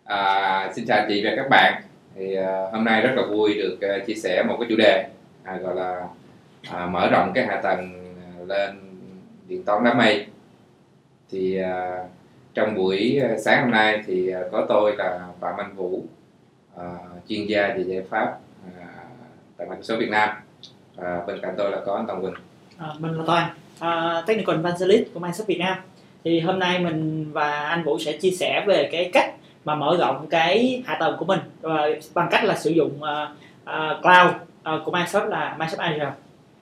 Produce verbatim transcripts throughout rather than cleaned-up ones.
À, xin chào chị và các bạn. Thì à, hôm nay rất là vui được à, chia sẻ một cái chủ đề à, gọi là à, mở rộng cái hạ tầng lên điện toán đám mây. Thì à, trong buổi à, sáng hôm nay thì à, có tôi là Phạm Anh Vũ, à, chuyên gia về giải pháp à, tại Microsoft Việt Nam. Và bên cạnh tôi là có anh Tòng Quỳnh. À, mình là Toàn, uh, Technical Evangelist của Microsoft Việt Nam. Thì hôm nay mình và anh Vũ sẽ chia sẻ về cái cách mà mở rộng cái hạ tầng của mình uh, bằng cách là sử dụng uh, uh, cloud uh, của Microsoft là Microsoft Azure.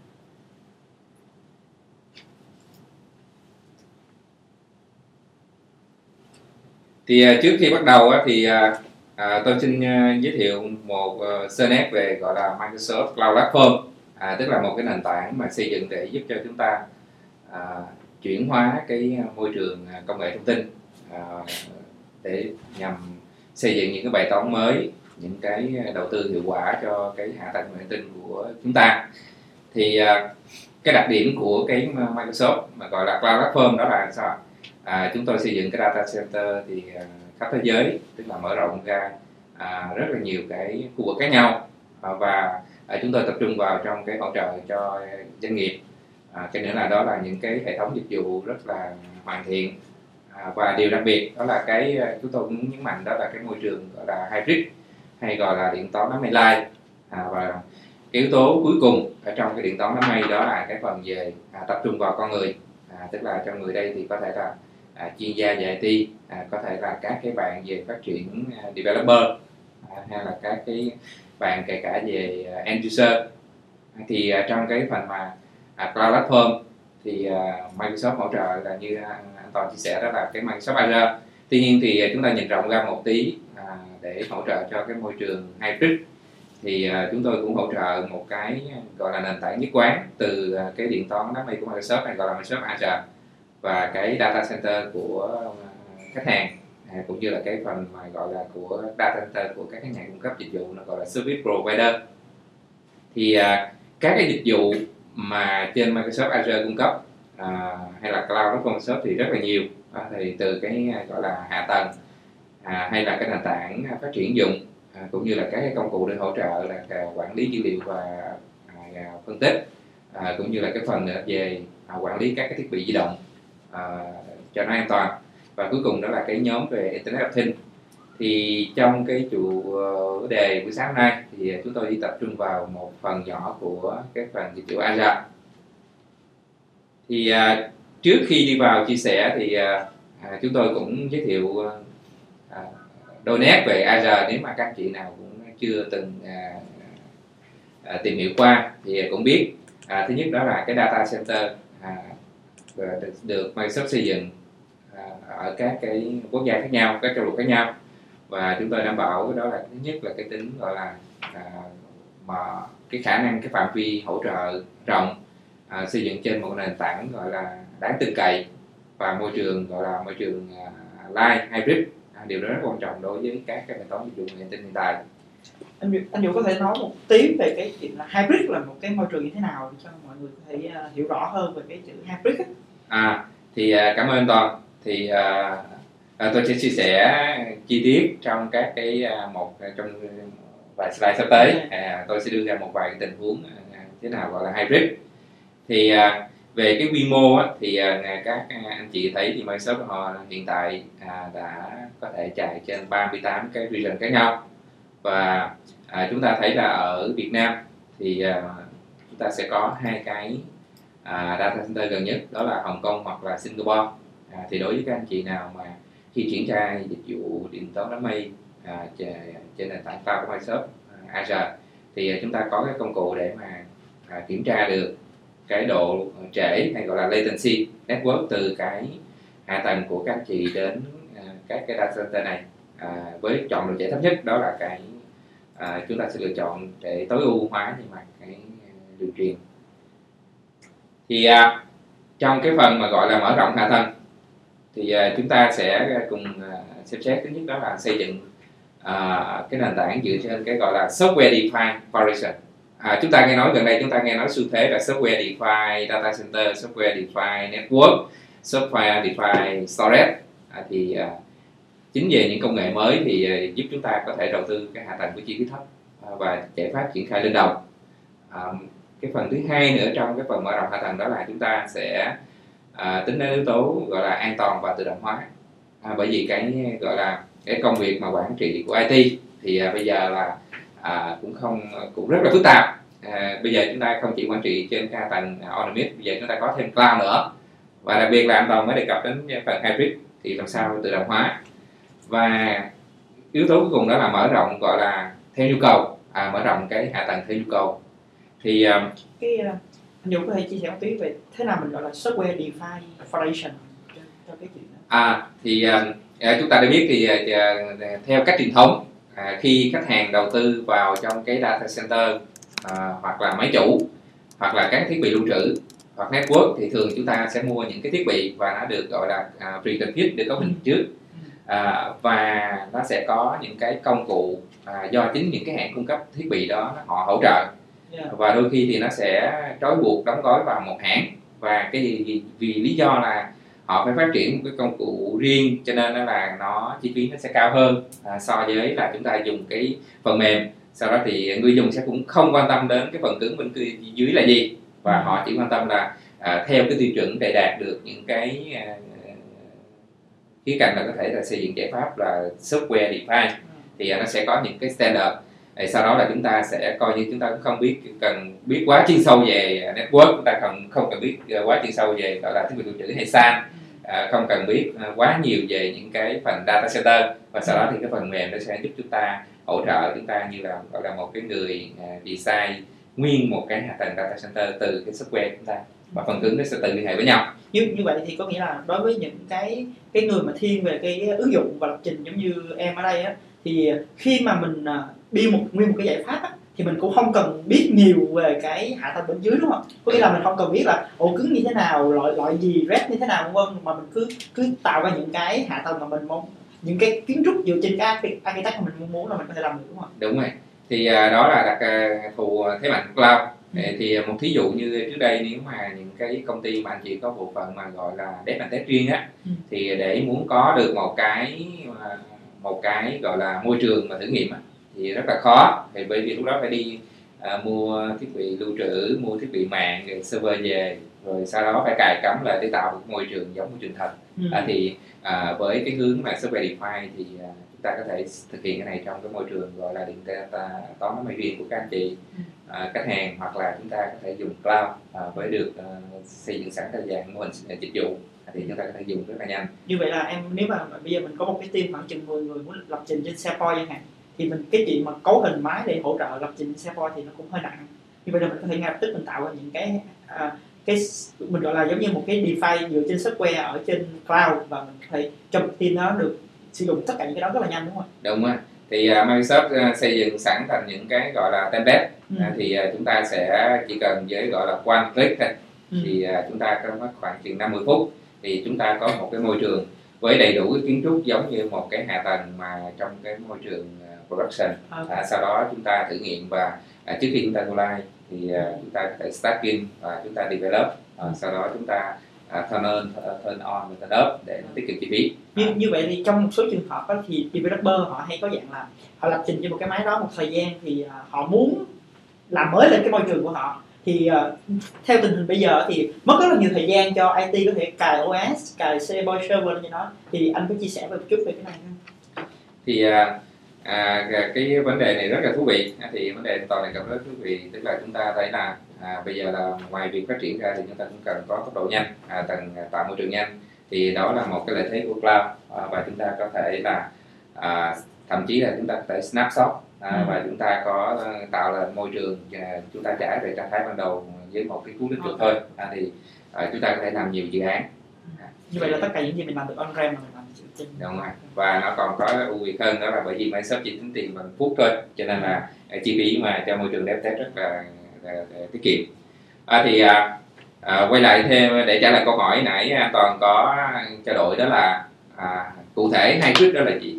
Thì uh, trước khi bắt đầu uh, thì uh, uh, tôi xin uh, giới thiệu một uh, sơ nét về gọi là Microsoft Cloud Platform. À, tức là một cái nền tảng mà xây dựng để giúp cho chúng ta à, chuyển hóa cái môi trường công nghệ thông tin à, để nhằm xây dựng những cái bài toán mới, những cái đầu tư hiệu quả cho cái hạ tầng thông tin của chúng ta. Thì à, cái đặc điểm của cái Microsoft mà gọi là Cloud Platform đó là sao? À, chúng tôi xây dựng cái data center thì à, khắp thế giới, tức là mở rộng ra à, rất là nhiều cái khu vực khác nhau à, và À, chúng tôi tập trung vào trong cái hỗ trợ cho doanh nghiệp. À, cái nữa là đó là những cái hệ thống dịch vụ rất là hoàn thiện à, và điều đặc biệt đó là cái chúng tôi muốn nhấn mạnh đó là cái môi trường gọi là hybrid hay gọi là điện toán đám mây live à, và cái yếu tố cuối cùng ở trong cái điện toán đám mây đó là cái phần về à, tập trung vào con người, à, tức là trong người đây thì có thể là à, chuyên gia về i tê, à, có thể là các cái bạn về phát triển uh, developer à, hay là các cái bạn kể cả về uh, end user. Thì uh, trong cái phần mà uh, Cloud Platform thì uh, Microsoft hỗ trợ là như uh, anh Toàn chia sẻ đó là cái Microsoft Azure. Tuy nhiên thì uh, chúng ta nhìn rộng ra một tí uh, để hỗ trợ cho cái môi trường hybrid thì uh, chúng tôi cũng hỗ trợ một cái gọi là nền tảng nhất quán từ uh, cái điện toán đám mây của Microsoft này gọi là Microsoft Azure và cái data center của uh, khách hàng. À, cũng như là cái phần mà gọi là của data center của các cái nhà cung cấp dịch vụ nó gọi là service provider. Thì à, các cái dịch vụ mà trên Microsoft Azure cung cấp à, hay là cloud của Microsoft thì rất là nhiều à, thì từ cái gọi là hạ tầng à, hay là cái nền tảng phát triển ứng dụng à, cũng như là các cái công cụ để hỗ trợ là quản lý dữ liệu và à, phân tích à, cũng như là cái phần về à, quản lý các cái thiết bị di động à, cho nó an toàn. Và cuối cùng đó là cái nhóm về Internet of Things. Thì trong cái chủ đề buổi sáng hôm nay thì chúng tôi đi tập trung vào một phần nhỏ của cái phần dịch vụ Azure. Thì à, trước khi đi vào chia sẻ thì à, chúng tôi cũng giới thiệu à, đôi nét về Azure nếu mà các chị nào cũng chưa từng à, à, tìm hiểu qua thì cũng biết. À, thứ nhất đó là cái data center à, được, được Microsoft xây dựng ở các cái quốc gia khác nhau, các châu lục khác nhau, và chúng tôi đảm bảo đó là thứ nhất là cái tính gọi là à, mà cái khả năng cái phạm vi hỗ trợ rộng à, xây dựng trên một nền tảng gọi là đáng tin cậy và môi trường gọi là môi trường à, live hybrid à, điều đó rất quan trọng đối với các cái hệ thống dịch vụ hiện tin hiện tại. Anh Vũ, anh Vũ có thể nói một tí về cái chuyện là hybrid là một cái môi trường như thế nào cho mọi người có thể uh, hiểu rõ hơn về cái chữ hybrid ấy. À thì uh, cảm ơn anh Toàn. Thì uh, uh, tôi sẽ chia sẻ chi tiết trong các cái uh, một uh, trong vài slide sắp tới. Uh, tôi sẽ đưa ra một vài cái tình huống uh, thế nào gọi là hybrid. Thì uh, về cái quy mô á, thì uh, các anh chị thấy thì Microsoft họ hiện tại uh, đã có thể chạy trên ba mươi tám cái region khác nhau, và uh, chúng ta thấy là ở Việt Nam thì uh, chúng ta sẽ có hai cái uh, data center gần nhất, đó là Hồng Kông hoặc là Singapore. À, thì đối với các anh chị nào mà khi triển khai dịch vụ điện toán đám mây à, trên nền tảng cloud của Microsoft à, Azure thì à, chúng ta có cái công cụ để mà à, kiểm tra được cái độ trễ hay gọi là latency network từ cái hạ tầng của các anh chị đến à, các cái data center này à, với chọn độ trễ thấp nhất, đó là cái à, chúng ta sẽ lựa chọn để tối ưu hóa về mặt cái đường truyền. Thì à, trong cái phần mà gọi là mở rộng hạ tầng thì uh, chúng ta sẽ cùng uh, xem xét. Thứ nhất đó là xây dựng uh, cái nền tảng dựa trên cái gọi là software defined foundation. À, chúng ta nghe nói gần đây chúng ta nghe nói xu thế là software defined data center, software defined network, software defined storage. À, thì uh, chính về những công nghệ mới thì uh, giúp chúng ta có thể đầu tư cái hạ tầng với chi phí thấp uh, và giải pháp triển khai lên đầu. Uh, cái phần thứ hai nữa trong cái phần mở rộng hạ tầng đó là chúng ta sẽ uh, tính đến yếu tố gọi là an toàn và tự động hóa. Uh, bởi vì cái gọi là cái công việc mà quản trị của i tê thì uh, bây giờ là uh, cũng không cũng rất là phức tạp. À, bây giờ chúng ta không chỉ quản trị trên cái hạ tầng on-premise, bây giờ chúng ta có thêm cloud nữa, và đặc biệt là an toàn mới đề cập đến phần hybrid thì làm sao tự động hóa. Và yếu tố cuối cùng đó là mở rộng gọi là theo nhu cầu, à, mở rộng cái hạ tầng theo nhu cầu. Thì um, cái uh, anh Dũng có thể chia sẻ một tí về thế nào mình gọi là software defined foundation cho, cho cái chuyện đó. À thì uh, chúng ta đã biết thì uh, theo cách truyền thống, uh, khi khách hàng đầu tư vào trong cái data center À, hoặc là máy chủ hoặc là các thiết bị lưu trữ hoặc network thì thường chúng ta sẽ mua những cái thiết bị và nó được gọi là uh, pre-configured, được cấu hình trước, à, và nó sẽ có những cái công cụ à, do chính những cái hãng cung cấp thiết bị đó họ hỗ trợ, yeah. Và đôi khi thì nó sẽ trói buộc đóng gói vào một hãng, và cái gì vì, vì lý do là họ phải phát triển một cái công cụ riêng cho nên là nó chi phí nó sẽ cao hơn à, so với là chúng ta dùng cái phần mềm. Sau đó thì người dùng sẽ cũng không quan tâm đến cái phần cứng bên dưới là gì, và họ chỉ quan tâm là à, theo cái tiêu chuẩn để đạt được những cái à, khía cạnh là có thể là xây dựng giải pháp là software defined thì à, nó sẽ có những cái standard. Để sau đó là chúng ta sẽ coi như chúng ta cũng không biết cần biết quá chuyên sâu về network, chúng ta không không cần biết quá chuyên sâu về gọi là thiết bị lưu trữ hay SAN, à, không cần biết quá nhiều về những cái phần data center, và sau đó thì cái phần mềm nó sẽ giúp chúng ta hỗ trợ chúng ta như là gọi là một cái người uh, design nguyên một cái hạ tầng data center từ cái software của chúng ta, và phần cứng nó sẽ tự liên hệ với nhau. Như như vậy thì có nghĩa là đối với những cái cái người mà thiên về cái ứng dụng và lập trình giống như em ở đây á, thì khi mà mình uh, build một nguyên một cái giải pháp á, thì mình cũng không cần biết nhiều về cái hạ tầng bên dưới, đúng không? Có nghĩa là mình không cần biết là ổ cứng như thế nào, loại loại gì, red như thế nào vân vân, mà mình cứ cứ tạo ra những cái hạ tầng mà mình mong, những cái kiến trúc dựa trên cái architect mà mình mong muốn là mình có thể làm được, đúng không? Đúng rồi. Thì uh, đó là đặc uh, thù thế mạnh của cloud. Ừ. Thì uh, một thí dụ như trước đây nếu mà những cái công ty mà anh chị có bộ phận mà gọi là dev and test riêng á, ừ. thì để muốn có được một cái uh, một cái gọi là môi trường mà thử nghiệm á, thì rất là khó. Thì bởi vì lúc đó phải đi uh, mua thiết bị lưu trữ, mua thiết bị mạng, rồi server về, rồi sau đó phải cài cắm lại để tạo một môi trường giống môi trường thật. Ừ. À, thì à, với cái hướng mà software defined thì à, chúng ta có thể thực hiện cái này trong cái môi trường gọi là điện data toán máy riêng của các anh chị à, khách hàng, hoặc là chúng ta có thể dùng cloud à, với được à, xây dựng sẵn theo dạng mô hình dịch vụ à, thì chúng ta có thể dùng rất là nhanh. Như vậy là em nếu mà bây giờ mình có một cái team khoảng chừng mười người muốn lập trình trên SharePoint chẳng hạn, thì mình cái chuyện mà cấu hình máy để hỗ trợ lập trình SharePoint thì nó cũng hơi nặng. Như vậy là mình có thể ngay lập tức mình tạo ra những cái à, cái mình gọi là giống như một cái define dựa trên software ở trên cloud, và mình có thể cho một team nó được sử dụng tất cả những cái đó rất là nhanh, đúng không? Đúng rồi. Thì uh, Microsoft uh, xây dựng sẵn thành những cái gọi là template, ừ. uh, thì uh, chúng ta sẽ chỉ cần với gọi là one click thôi, ừ. thì uh, chúng ta có khoảng chừng năm mươi phút thì chúng ta có một cái môi trường với đầy đủ cái kiến trúc giống như một cái hạ tầng mà trong cái môi trường uh, production. Okay. Uh, sau đó chúng ta thử nghiệm, và uh, trước khi chúng ta go live thì uh, chúng ta có thể staging và chúng ta develop, uh, sau đó chúng ta uh, turn on, turn on và turn off để tiết kiệm chi phí. Như, như vậy thì trong một số trường hợp đó, thì developer họ hay có dạng là họ lập trình cho một cái máy đó một thời gian thì uh, họ muốn làm mới lên cái môi trường của họ, thì uh, theo tình hình bây giờ thì mất rất là nhiều thời gian cho i tê có thể cài ô ét, cài SharePoint server như nó, thì anh có chia sẻ về một chút về cái này không? Thì uh, À, cái vấn đề này rất là thú vị. Thì vấn đề toàn này gặp rất thú vị, tức là chúng ta thấy là à, bây giờ là ngoài việc phát triển ra thì chúng ta cũng cần có tốc độ nhanh, à, cần tạo môi trường nhanh, thì đó là một cái lợi thế của cloud, à, và chúng ta có thể là à, thậm chí là chúng ta có thể snapshot, à, ừ. và chúng ta có tạo ra môi trường, à, chúng ta trả về trạng thái ban đầu với một cái cú đích được thôi, à, thì à, chúng ta có thể làm nhiều dự án. À, như vậy là tất cả những gì mình làm được on-prem mà mình làm trên... Đúng rồi. Và nó còn có ưu việt hơn, đó là bởi vì Microsoft chỉ tính tiền bằng phút thôi, cho nên là chi phí mà cho môi trường dev test rất là, là, là, là tiết kiệm. À, thì à, à, quay lại thêm để trả lời câu hỏi nãy An Toàn có trao đổi, đó là à, cụ thể hai trước đó là gì?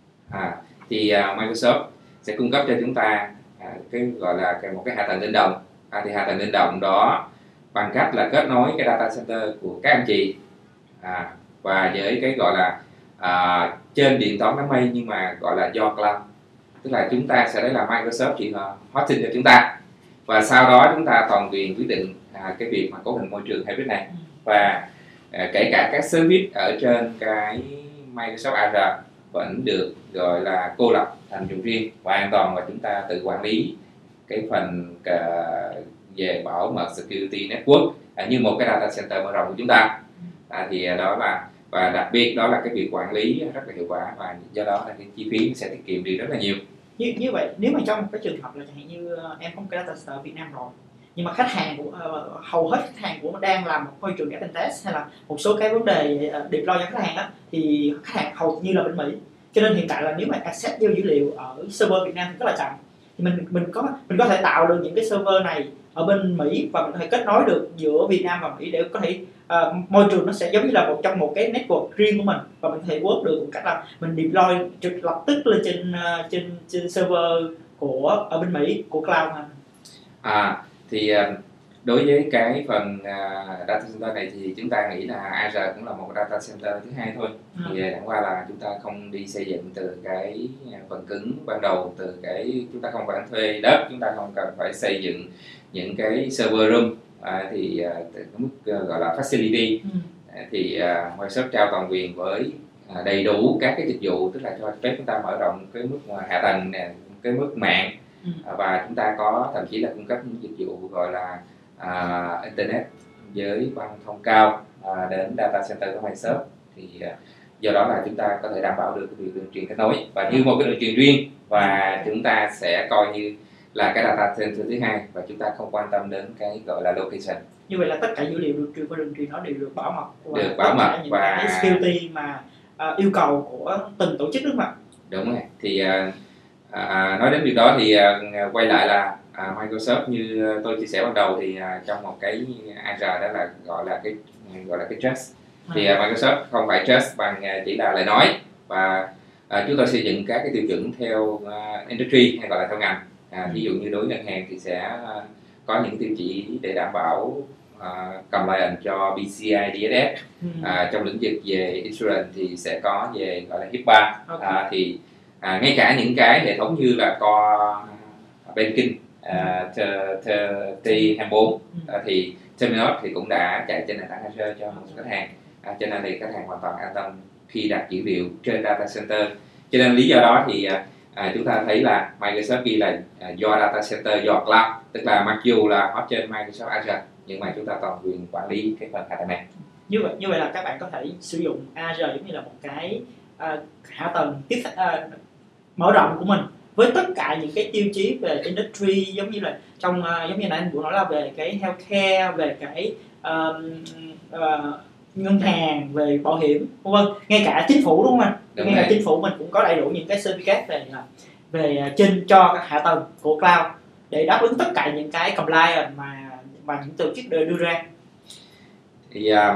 À, thì à, Microsoft sẽ cung cấp cho chúng ta à, cái gọi là cái, một cái hạ tầng linh động. À, thì hạ tầng linh động đó bằng cách là kết nối cái data center của các anh chị, à, và với cái gọi là à, trên điện toán đám mây nhưng mà gọi là do cloud, tức là chúng ta sẽ đấy là Microsoft chỉ hosting cho chúng ta, và sau đó chúng ta toàn quyền quyết định à, cái việc mà cấu hình môi trường hybrid này, và à, kể cả các service ở trên cái Microsoft Azure vẫn được gọi là cô lập thành vùng riêng và an toàn, và chúng ta tự quản lý cái phần uh, về bảo mật security network à, như một cái data center mở rộng của chúng ta. À, thì đó là, và đặc biệt đó là cái việc quản lý rất là hiệu quả, và do đó là cái chi phí sẽ tiết kiệm đi rất là nhiều. Như, như vậy nếu mà trong một cái trường hợp là chẳng hạn như em có một cái data center ở Việt Nam rồi, nhưng mà khách hàng của uh, hầu hết khách hàng của đang làm một môi trường ghép test hay là một số cái vấn đề uh, deploy cho khách hàng á, thì khách hàng hầu như là bên Mỹ, cho nên hiện tại là nếu mà access vô dữ liệu ở server Việt Nam thì rất là chậm. Thì mình mình có mình có thể tạo được những cái server này ở bên Mỹ và mình có thể kết nối được giữa Việt Nam và Mỹ để có thể uh, môi trường nó sẽ giống như là một trong một cái network riêng của mình, và mình có thể work được một cách là mình deploy trực lập tức lên trên uh, trên trên server của ở bên Mỹ của cloud này. À thì đối với cái phần uh, data center này thì chúng ta nghĩ là Azure cũng là một data center thứ hai thôi. Ừ. Thì chẳng qua là chúng ta không đi xây dựng từ cái phần cứng ban đầu, từ cái chúng ta không phải thuê đất, chúng ta không cần phải xây dựng những cái server room, à, thì uh, cái mức uh, gọi là facility. Ừ. À, thì uh, Microsoft trao toàn quyền với uh, đầy đủ các cái dịch vụ, tức là cho phép chúng ta mở rộng cái mức hạ tầng nè, cái mức mạng. Ừ. Và chúng ta có thậm chí là cung cấp những dịch vụ gọi là à, internet với băng thông cao à, đến data center của Microsoft. Thì à, do đó là chúng ta có thể đảm bảo được cái việc đường truyền kết nối và như một cái đường truyền riêng, và chúng ta sẽ coi như là cái data center thứ hai, và chúng ta không quan tâm đến cái gọi là location. Như vậy là tất cả dữ liệu đường truyền và đường truyền nó đều được bảo mật, và được bảo mật những và cái security mà uh, yêu cầu của từng tổ chức, đúng không ạ? Đúng rồi. Thì uh, À, nói đến việc đó thì à, quay lại là à, Microsoft như tôi chia sẻ ban đầu thì à, trong một cái Azure đó là gọi là cái gọi là cái trust, thì à, Microsoft không phải trust bằng chỉ là lời nói, và à, chúng tôi xây dựng các cái tiêu chuẩn theo uh, industry hay gọi là theo ngành. À, ví dụ như đối với ngân hàng thì sẽ uh, có những tiêu chỉ để đảm bảo uh, compliance cho pê xê i đê ét ép. À, trong lĩnh vực về insurance thì sẽ có về gọi là HIPAA. Okay. À, thì À, ngay cả những cái hệ thống như là core banking uh, T hai mươi bốn uh, thì Terminal thì cũng đã chạy trên nền tảng Azure cho một số khách hàng, à, cho nên thì khách hàng hoàn toàn an tâm khi đặt dữ liệu trên data center. Cho nên lý do đó thì uh, chúng ta thấy là Microsoft ghi là uh, do data center do cloud, tức là mặc dù là hot trên Microsoft Azure nhưng mà chúng ta toàn quyền quản lý cái phần hạ tầng này. Như vậy như vậy là các bạn có thể sử dụng Azure giống như là một cái uh, hạ tầng tiếp uh, mở rộng của mình với tất cả những cái tiêu chí về industry, giống như là trong uh, giống như nãy anh vừa nói là về cái healthcare, về cái uh, uh, ngân hàng, về bảo hiểm, vân vân, ngay cả chính phủ, đúng không anh? Đúng ngay rồi. Cả chính phủ mình cũng có đầy đủ những cái certificate về về trên cho các hạ tầng của cloud để đáp ứng tất cả những cái compliance mà mà những tổ chức đưa ra. Thì uh,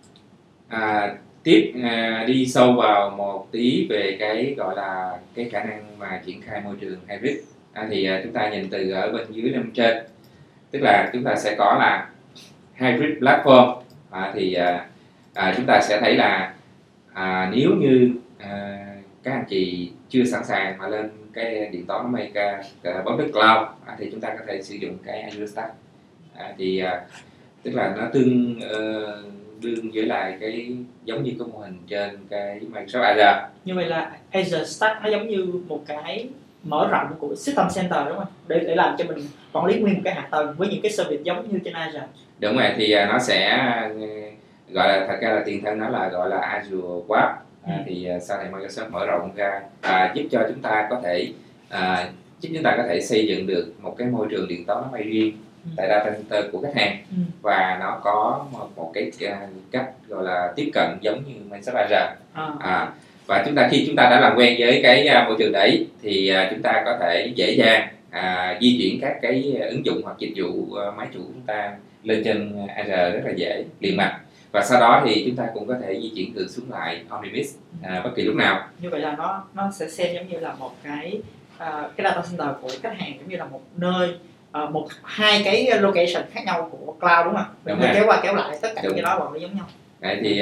uh, tiếp à, đi sâu vào một tí về cái gọi là cái khả năng mà triển khai môi trường hybrid, à, thì à, chúng ta nhìn từ ở bên dưới lên trên, tức là chúng ta sẽ có là hybrid platform. À, thì à, à, chúng ta sẽ thấy là à, nếu như à, các anh chị chưa sẵn sàng mà lên cái điện toán đám mây public cloud, à, thì chúng ta có thể sử dụng cái Azure Stack. À, thì à, tức là nó tương uh, đương với lại cái giống như cái mô hình trên cái Microsoft Azure. Như vậy là Azure Stack nó giống như một cái mở rộng của System Center, đúng không? Để để làm cho mình quản lý nguyên một cái hạ tầng với những cái service giống như trên Azure. Đúng rồi, thì nó sẽ gọi là thật ra là tiền thân nó là gọi là Azure Web. Ừ. À, thì sau này Microsoft mở rộng ra à, giúp cho chúng ta có thể à, giúp chúng ta có thể xây dựng được một cái môi trường điện toán đám mây riêng tại data center của khách hàng. Ừ. Và nó có một, một cái cách gọi là tiếp cận giống như Microsoft Azure. À. À, và chúng ta khi chúng ta đã làm quen với cái môi trường đấy thì uh, chúng ta có thể dễ dàng uh, di chuyển các cái ứng dụng hoặc dịch vụ uh, máy chủ chúng ta lên trên Azure rất là dễ, liền mạch. Và sau đó thì chúng ta cũng có thể di chuyển từ xuống lại on-premise uh, bất kỳ lúc nào. Như vậy là nó nó sẽ xem giống như là một cái uh, cái data center của khách hàng giống như là một nơi uh, một hai cái location khác nhau của cloud, đúng không? Mình kéo qua kéo lại tất cả những cái đó vào nó giống nhau. Đấy, thì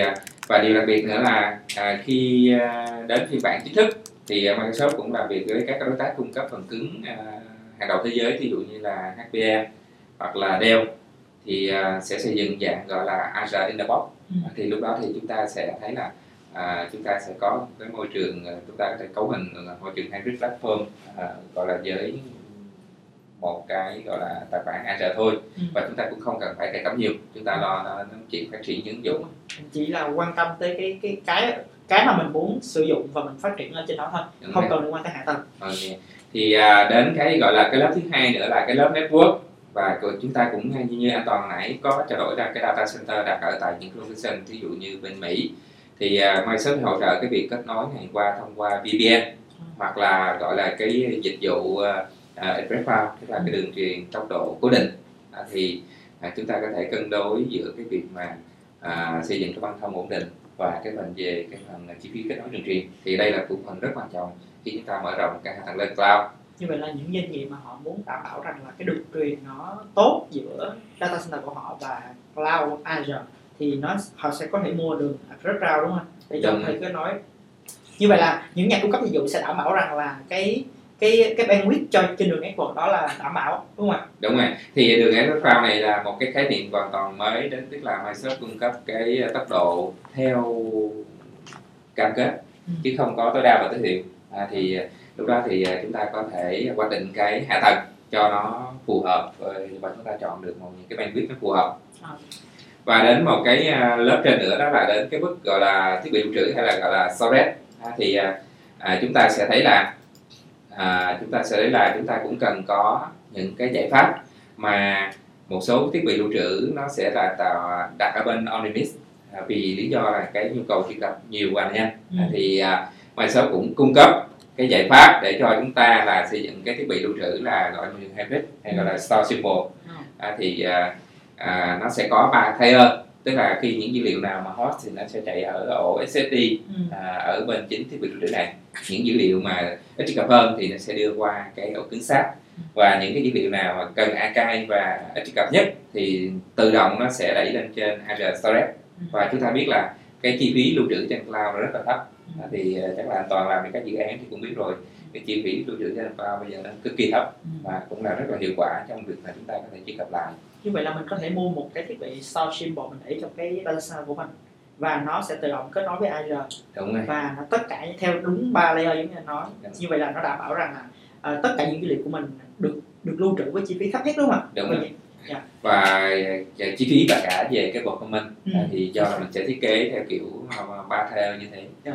Và điều đặc biệt nữa là à, khi à, đến phiên bản chính thức thì Microsoft cũng làm việc với các đối tác cung cấp phần cứng à, hàng đầu thế giới, ví dụ như là hát pê e hoặc là Dell, thì à, sẽ xây dựng dạng gọi là Azure in the Box. Ừ. Thì lúc đó thì chúng ta sẽ thấy là à, chúng ta sẽ có cái môi trường, chúng ta có thể cấu hình là môi trường hybrid platform à, gọi là với một cái gọi là tài khoản Azure thôi. Ừ. Và chúng ta cũng không cần phải cài cắm nhiều, chúng ta lo nó, nó chỉ phát triển những ứng dụng, chỉ là quan tâm tới cái cái cái cái mà mình muốn sử dụng và mình phát triển ở trên đó thôi. Đúng không cần liên quan tới hạ tầng. Okay. Thì à, đến cái gọi là cái lớp thứ hai nữa là cái lớp network, và chúng ta cũng như, như anh Toàn nãy có trao đổi ra cái data center đặt ở tại những location ví dụ như bên Mỹ, thì uh, Microsoft hỗ trợ cái việc kết nối này qua thông qua vê pê en, ừ. hoặc là gọi là cái dịch vụ uh, uh, ExpressRoute, tức là cái đường truyền tốc độ cố định. uh, thì uh, chúng ta có thể cân đối giữa cái việc mà uh, xây dựng cái băng thông ổn định và cái phần về cái phần chi phí kết nối đường truyền. Thì đây là cũng phần rất quan trọng khi chúng ta mở rộng cái hạ tầng lên cloud. Như vậy là những doanh nghiệp mà họ muốn đảm bảo rằng là cái đường truyền nó tốt giữa data center của họ và cloud Azure thì nó họ sẽ có thể mua đường ExpressRoute, đúng không? Để cho thầy cứ nói. Như vậy là những nhà cung cấp dịch vụ sẽ đảm bảo rằng là cái cái cái bandwidth cho trên đường network đó là đảm bảo, đúng không ạ? Đúng rồi. Thì đường ExpressRoute này là một cái khái niệm hoàn toàn mới đến, tức là Microsoft cung cấp cái tốc độ theo cam kết, ừ. chứ không có tối đa và tối thiểu. À, thì lúc đó thì chúng ta có thể quyết định cái hạ tầng cho nó phù hợp và chúng ta chọn được một những cái bandwidth nó phù hợp. À. Và đến một cái lớp trên nữa đó là đến cái mức gọi là thiết bị lưu trữ hay là gọi là storage. À, thì à, chúng ta sẽ thấy là à, chúng ta sẽ thấy là chúng ta cũng cần có những cái giải pháp mà một số thiết bị lưu trữ nó sẽ là tạo đặt ở bên on-premise, à, vì lý do là cái nhu cầu truy cập nhiều và nhanh. Ừ. À, thì à, Microsoft cũng cung cấp cái giải pháp để cho chúng ta là xây dựng cái thiết bị lưu trữ là gọi như hybrid hay gọi là store simple. À, thì à, à, nó sẽ có ba tier, tức là khi những dữ liệu nào mà host thì nó sẽ chạy ở ổ ét ét đê à, ở bên chính thiết bị lưu trữ này. Những dữ liệu mà ít truy cập hơn thì nó sẽ đưa qua cái ổ cứng sáp, và những cái dữ liệu nào mà cần archive và ít truy cập nhất thì tự động nó sẽ đẩy lên trên Azure Storage. Và chúng ta biết là cái chi phí lưu trữ trên cloud rất là thấp. À, thì uh, chắc là an toàn làm những các dự án thì cũng biết rồi, cái chi phí lưu trữ trên cloud bây giờ nó cực kỳ thấp, ừ. và cũng là rất là hiệu quả trong việc là chúng ta có thể truy cập lại. Như vậy là mình có thể mua một cái thiết bị store simple mình để trong cái data center của mình và nó sẽ tự động kết nối với Azure. Đúng rồi. Và nó tất cả theo đúng ba layer giống như anh nói. Đúng. Như vậy là nó đảm bảo rằng là uh, tất cả những dữ liệu của mình được được lưu trữ với chi phí thấp nhất, đúng không ạ? Đúng rồi. Yeah. Và chi phí và cả về cái performance, ừ. thì do mình sẽ thiết kế theo kiểu ba theo như thế. Yeah.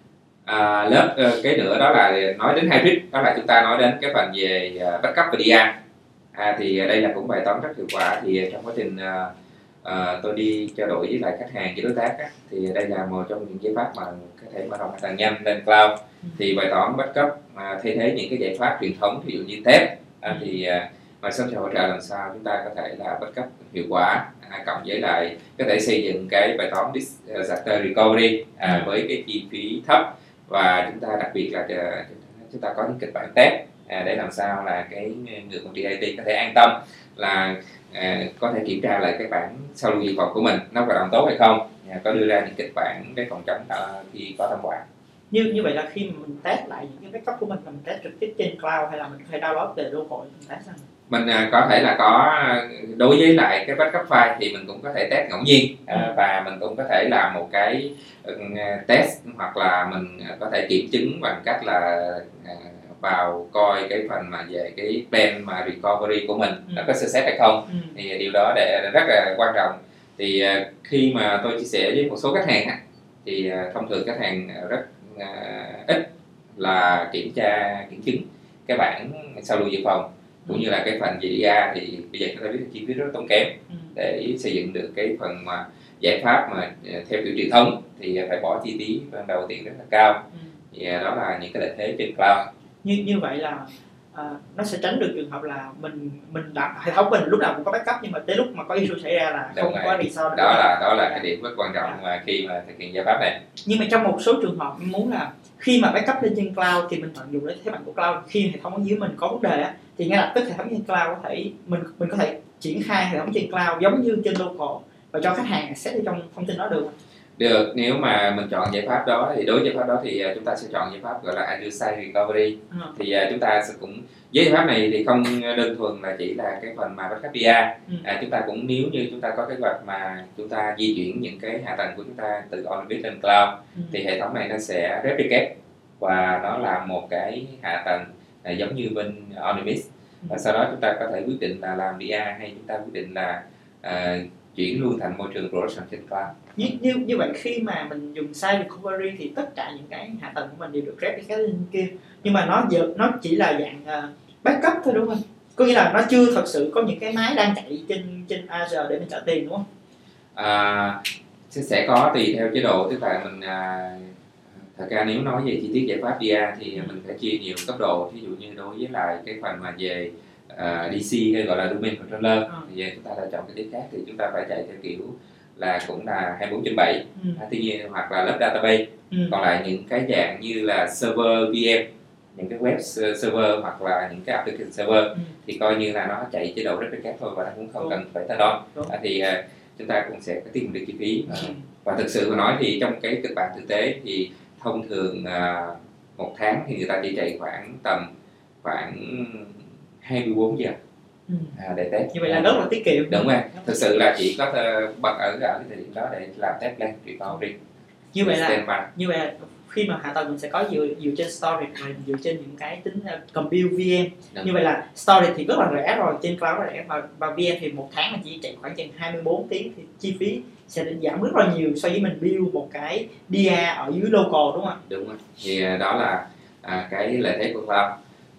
À, lớp cái nữa đó là nói đến hybrid, đó là chúng ta nói đến cái phần về backup và đê a. À, thì đây là cũng bài toán rất hiệu quả. Thì trong quá trình uh, uh, tôi đi trao đổi với lại khách hàng, với đối tác á, thì đây là một trong những giải pháp mà có thể mở rộng hạ tầng nhanh lên cloud. Ừ. Thì bài toán backup uh, thay thế những cái giải pháp truyền thống ví dụ như tép, uh, thì uh, Microsoft sẽ hỗ trợ làm sao chúng ta có thể là backup hiệu quả, à, cộng với lại có thể xây dựng cái bài toán disaster recovery à, với cái chi phí thấp, và chúng ta đặc biệt là uh, chúng ta có những kịch bản test à, để làm sao là cái người quản trị i tê có thể an tâm là à, có thể kiểm tra lại cái bản sau lưu dự phòng của mình nó hoạt động tốt hay không, à, có đưa ra những kịch bản cái phòng chống uh, khi có thảm họa. Như như vậy là khi mà mình test lại những cái backup của mình, mình test trực tiếp trên cloud hay là mình có thể download về local mình test rằng? Mình uh, có thể là có đối với lại cái backup file thì mình cũng có thể test ngẫu nhiên, uh, ừ. và mình cũng có thể làm một cái uh, test, hoặc là mình uh, có thể kiểm chứng bằng cách là uh, vào coi cái phần mà về cái plan mà recovery của mình, ừ. nó có success hay không, ừ. thì điều đó để rất là quan trọng. Thì uh, khi mà tôi chia sẻ với một số khách hàng thì uh, thông thường khách hàng rất uh, ít là kiểm tra kiểm chứng cái bản sau lưu dự phòng, cũng như là cái phần về đê a thì bây giờ chúng ta biết chi phí rất tốn kém, ừ. để xây dựng được cái phần mà giải pháp mà theo kiểu truyền thống thì phải bỏ chi phí ban đầu tiên rất là cao, ừ. thì đó là những cái lợi thế trên cloud. Như như vậy là uh, nó sẽ tránh được trường hợp là mình mình đặt hệ thống mình lúc nào cũng có backup, nhưng mà tới lúc mà có issue xảy ra là không có restore. Đó là đó là yeah. cái điểm rất quan trọng yeah. mà khi mà thực hiện giải pháp này. Nhưng mà trong một số trường hợp muốn là khi mà backup lên trên cloud thì mình tận dụng đến thế mạnh của cloud, khi hệ thống ở dưới mình có vấn đề á, thì ngay lập tức hệ thống trên cloud có thể mình mình có thể triển khai hệ thống trên cloud giống như trên local và cho khách hàng access trong thông tin đó được. Được, nếu mà mình chọn giải pháp đó thì đối với giải pháp đó thì chúng ta sẽ chọn giải pháp gọi là Azure Site Recovery. Ừ. Thì uh, chúng ta sẽ cũng với giải pháp này thì không đơn thuần là chỉ là cái phần mà backup bê a. Ừ. À, chúng ta cũng nếu như chúng ta có kế hoạch mà chúng ta di chuyển những cái hạ tầng của chúng ta từ on-premise lên cloud, ừ. thì hệ thống này nó sẽ replicate và nó là một cái hạ tầng à, giống như bên on-premise. Và sau đó chúng ta có thể quyết định là làm bê a hay chúng ta quyết định là uh, chuyển luôn thành môi trường production trên cloud. Như, như, như vậy khi mà mình dùng site recovery thì tất cả những cái hạ tầng của mình đều được replicate lên kia, nhưng mà nó giờ nó chỉ là dạng uh, backup thôi đúng không? Có nghĩa là nó chưa thật sự có những cái máy đang chạy trên trên Azure để mình trả tiền đúng không? À, sẽ có tùy theo chế độ, tức là mình à, thật ra nếu nói về chi tiết giải pháp bê a thì mình phải chia nhiều cấp độ. Ví dụ như đối với lại cái phần mà về uh, đê xê hay gọi là domain controller, ừ. thì chúng ta đã chọn cái tiếp khác thì chúng ta phải chạy theo kiểu là cũng là hai mươi bốn trên bảy, ừ. à, tuy nhiên hoặc là lớp database, ừ. còn lại những cái dạng như là server vê em, những cái web server hoặc là những cái application server, ừ. thì coi như là nó chạy chế độ replicate thôi và nó cũng không ừ. cần phải thay đổi. À, thì uh, chúng ta cũng sẽ có tiết kiệm được chi phí. ừ. Và thực sự mà nói thì trong cái kịch bản thực tế thì thông thường uh, một tháng thì người ta chỉ chạy khoảng tầm khoảng hai mươi bốn giờ. Ừ. À, để test. Như vậy là rất là tiết kiệm. Đúng rồi. Thực sự là chỉ có bật ở ở cái thời điểm đó để làm test plan recovery. Như vậy là như vậy là khi mà hạ tầng mình sẽ có dựa dựa trên storage rồi dựa trên những cái tính uh, compute vê em. Đúng. Như vậy là storage thì rất là rẻ rồi, trên cloud là rẻ, và, và vê em thì một tháng mà chỉ chạy khoảng chừng hai mươi bốn tiếng thì chi phí sẽ giảm rất là nhiều so với mình build một cái đê a ở dưới local đúng không ạ? Đúng rồi. Thì đó là à, cái lợi thế của cloud.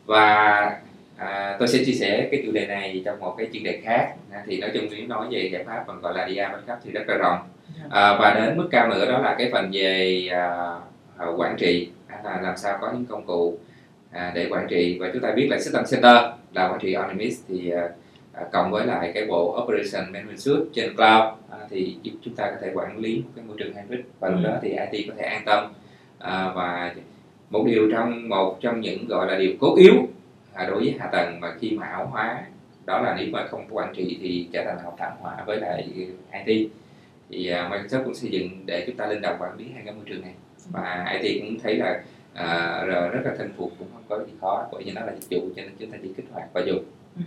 Và À, tôi sẽ chia sẻ cái chủ đề này trong một cái chuyên đề khác. À, thì nói chung nếu nói về giải pháp còn gọi là đê a backup thì rất là rộng. À, và đến mức cao nữa đó là cái phần về à, quản trị, à, làm sao có những công cụ à, để quản trị. Và chúng ta biết là System Center là quản trị on-premise thì à, cộng với lại cái bộ Operation Management Suite trên cloud à, thì chúng ta có thể quản lý một cái môi trường hybrid, và lúc đó thì i tê có thể an tâm. À, và một điều trong một trong những gọi là điều cốt yếu À, đối với hạ tầng mà khi mà ảo hóa đó là nếu mà không có quản trị thì trở thành học thảm họa với lại i tê. Thì uh, Microsoft cũng xây dựng để chúng ta linh động quản lý hai cái môi trường này, và i tê cũng thấy là uh, rất là thân thuộc, cũng không có gì khó, bởi vì nó là dịch vụ cho nên chúng ta chỉ kích hoạt và dùng.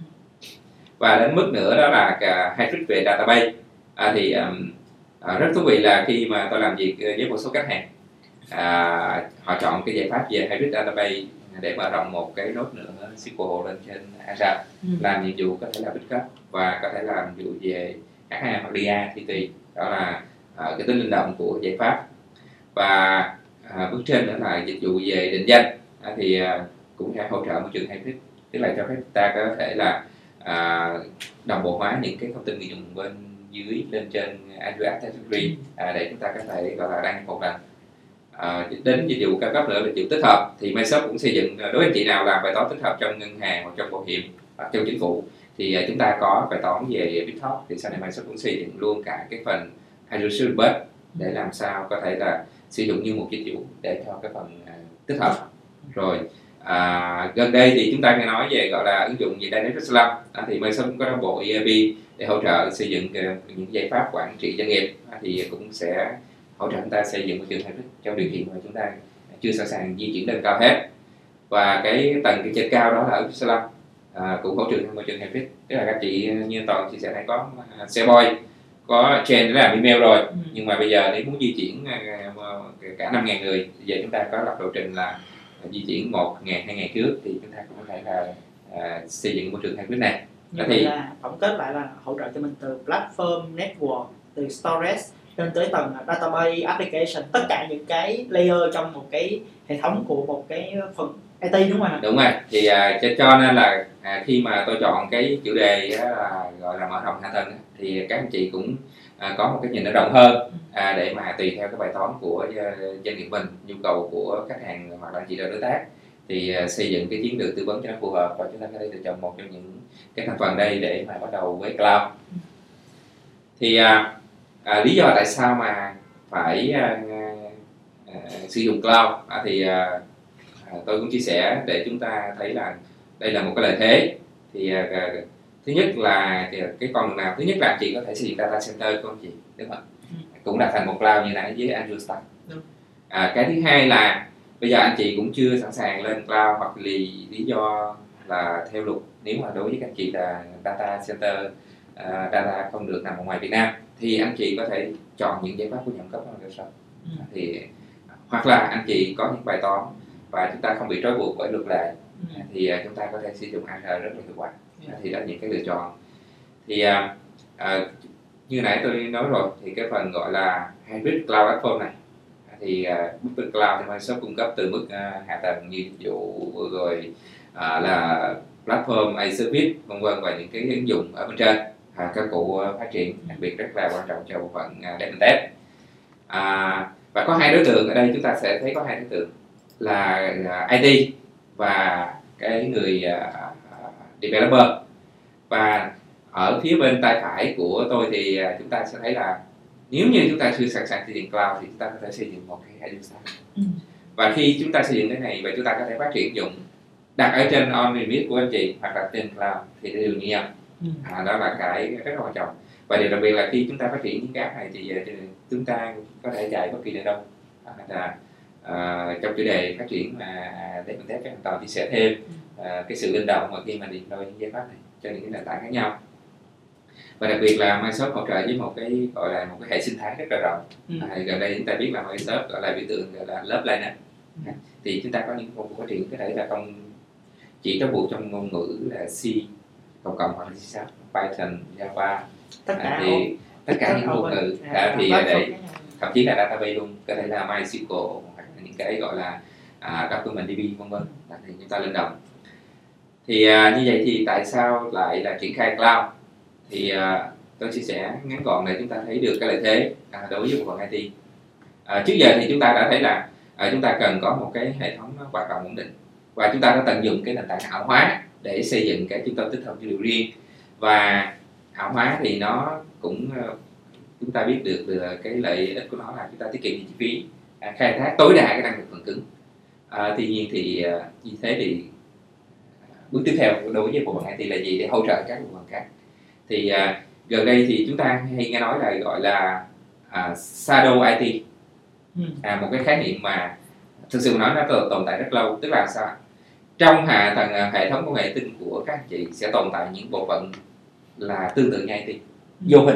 Và đến mức nữa đó là cả hybrid về database. À, thì um, uh, rất thú vị là khi mà tôi làm việc với một số khách hàng, uh, họ chọn cái giải pháp về hybrid database để mở rộng một cái nốt nữa ét qu eo lên trên Azure, ừ. làm nhiệm vụ có thể là backup và có thể làm nhiệm vụ về hát a hoặc đê a thì tùy. Đó là uh, cái tính linh động của giải pháp. Và uh, bước trên nữa là dịch vụ về định danh, uh, thì uh, cũng sẽ hỗ trợ môi trường hybrid, tức là cho phép ta có thể là uh, đồng bộ hóa những cái thông tin người dùng bên dưới lên trên Azure App Directory uh, để chúng ta có thể gọi là đăng một lần. À, đến dịch vụ cao cấp nữa là dịch vụ tích hợp, thì Microsoft cũng xây dựng, đối với anh chị nào làm bài toán tích hợp trong ngân hàng hoặc trong bảo hiểm hoặc trong chính phủ thì uh, chúng ta có bài toán về BitTalk, thì sau này Microsoft cũng xây dựng luôn cả cái phần Azure Security Bus để làm sao có thể là sử dụng như một dịch vụ để cho cái phần uh, tích hợp. Rồi à, gần đây thì chúng ta nghe nói về gọi là ứng dụng về Dynamics Slam, à, thì Microsoft cũng có bộ e rờ pê để hỗ trợ xây dựng uh, những giải pháp quản trị doanh nghiệp, à, thì cũng sẽ hỗ trợ chúng ta xây dựng một trường hybrid trong điều kiện mà chúng ta chưa sẵn sàng di chuyển lên cao hết. Và cái tầng cái trên cao đó là ứng dụng Slam, à, cũng hỗ trợ một trường hybrid, tức là các chị như Toàn chia sẻ này có uh, SharePoint, có Chain để làm email rồi, ừ. nhưng mà bây giờ nếu muốn di chuyển uh, cả năm nghìn người, giờ chúng ta có lập lộ trình là uh, di chuyển một ngày hai ngày trước thì chúng ta cũng có thể là uh, xây dựng môi trường hybrid này. Như vậy là tổng kết lại là hỗ trợ cho mình từ platform, network, từ storage lên tới tầng database, application, tất cả những cái layer trong một cái hệ thống của một cái phần i tê đúng không ạ? Đúng rồi. Thì uh, cho, cho nên là uh, khi mà tôi chọn cái chủ đề uh, là gọi là mở rộng hạ tầng uh, thì các anh chị cũng uh, có một cái nhìn nó rộng hơn uh, để mà tùy theo cái bài toán của uh, doanh nghiệp mình, nhu cầu của khách hàng hoặc là anh chị là đối tác thì uh, xây dựng cái chiến lược tư vấn cho nó phù hợp, và chúng ta có thể lựa chọn một trong những cái thành phần đây để mà bắt đầu với cloud. Thì uh, À, lý do tại sao mà phải à, à, sử dụng cloud à, thì à, tôi cũng chia sẻ để chúng ta thấy là đây là một cái lợi thế. Thì à, thứ nhất là cái con đường nào, thứ nhất là chị có thể xây dựng data center của anh chị, đúng không? cũng là thành một cloud như nãy với Azure Stack. À, cái thứ hai là bây giờ anh chị cũng chưa sẵn sàng lên cloud, hoặc vì lý do là theo luật, nếu mà đối với các anh chị là data center uh, data không được nằm ở ngoài Việt Nam, thì anh chị có thể chọn những giải pháp của nhà cung cấp Microsoft. Ừ. Thì hoặc là anh chị có những bài toán và chúng ta không bị trói buộc bởi luật lệ, ừ. thì uh, chúng ta có thể sử dụng Azure rất là hiệu quả. Ừ. Thì đó là những cái lựa chọn. Thì uh, uh, như nãy tôi nói rồi, thì cái phần gọi là hybrid cloud platform này thì uh, public cloud thì Microsoft cung cấp từ mức uh, hạ tầng như dịch vụ rồi uh, là platform as a service vân vân, và những cái ứng dụng ở bên trên uh, các cụ uh, phát triển đặc biệt rất là quan trọng cho bộ phận uh, dev and test. Uh, và có hai đối tượng ở đây, chúng ta sẽ thấy có hai đối tượng là uh, i tê và cái người uh, developer. Và ở phía bên tay phải của tôi thì uh, chúng ta sẽ thấy là nếu như chúng ta chưa sẵn sàng xây dựng cloud thì chúng ta có thể xây dựng một cái Azure Stack. Ừ. Và khi chúng ta xây dựng cái này và chúng ta có thể phát triển dụng đặt ở trên on-premise của anh chị hoặc là trên cloud thì đều như nhau. Ừ. À, đó là cái rất là quan trọng. Và điều đặc biệt là khi chúng ta phát triển những cái app này thì, thì chúng ta có thể chạy bất kỳ nơi đâu. À, là, à, trong chủ đề phát triển mà để mình test các hoàn toàn thì sẽ thêm à, cái sự linh động mà khi mà deploy những giải pháp này cho những cái nền tảng khác nhau. Và đặc biệt là Microsoft hỗ trợ với một cái gọi là một cái hệ sinh thái rất là rộng. Ừ. À, gần đây chúng ta biết là Microsoft gọi là biểu tượng gọi là Love Linux. Ừ. Thì chúng ta có những công cụ phát triển có thể là không chỉ trói buộc trong ngôn ngữ là C cộng cộng hoặc là C Sharp, Python, Java, tất cả, à, thì tất cả những ngôn ngữ à, thì để thậm chí là database luôn, có thể là MySQL hoặc là những cái gọi là uh, DocumentDB vân vân, thì chúng ta linh động. Thì uh, như vậy thì tại sao lại là triển khai cloud? Thì uh, tôi chia sẻ ngắn gọn để chúng ta thấy được cái lợi thế uh, đối với bộ phận i tê. Uh, trước giờ thì chúng ta đã thấy là uh, chúng ta cần có một cái hệ thống hoạt động ổn định, và chúng ta đã tận dụng cái nền tảng ảo hóa để xây dựng cái trung tâm tích hợp dữ liệu riêng. Và ảo hóa thì nó cũng uh, chúng ta biết được là cái lợi ích của nó là chúng ta tiết kiệm chi phí, uh, khai thác tối đa cái năng lực phần cứng. Uh, tuy nhiên thì uh, như thế thì uh, bước tiếp theo đối với bộ phận i tê là gì để hỗ trợ các bộ phận khác? Thì uh, gần đây thì chúng ta hay nghe nói là gọi là uh, shadow i tê, à, một cái khái niệm mà thực sự nói nó tồn tại rất lâu. Tức là sao? Trong hạ tầng hệ thống công nghệ tin của các anh chị sẽ tồn tại những bộ phận là tương tự như i tê, vô hình,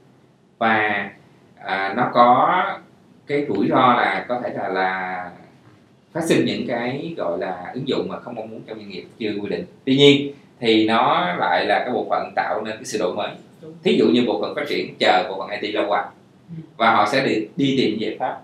và à, nó có cái rủi ro là có thể là là phát sinh những cái gọi là ứng dụng mà không mong muốn trong doanh nghiệp chưa quy định. Tuy nhiên thì nó lại là cái bộ phận tạo nên cái sự đổi mới. Thí dụ như bộ phận phát triển chờ bộ phận i tê lâu qua, và họ sẽ đi, đi tìm giải pháp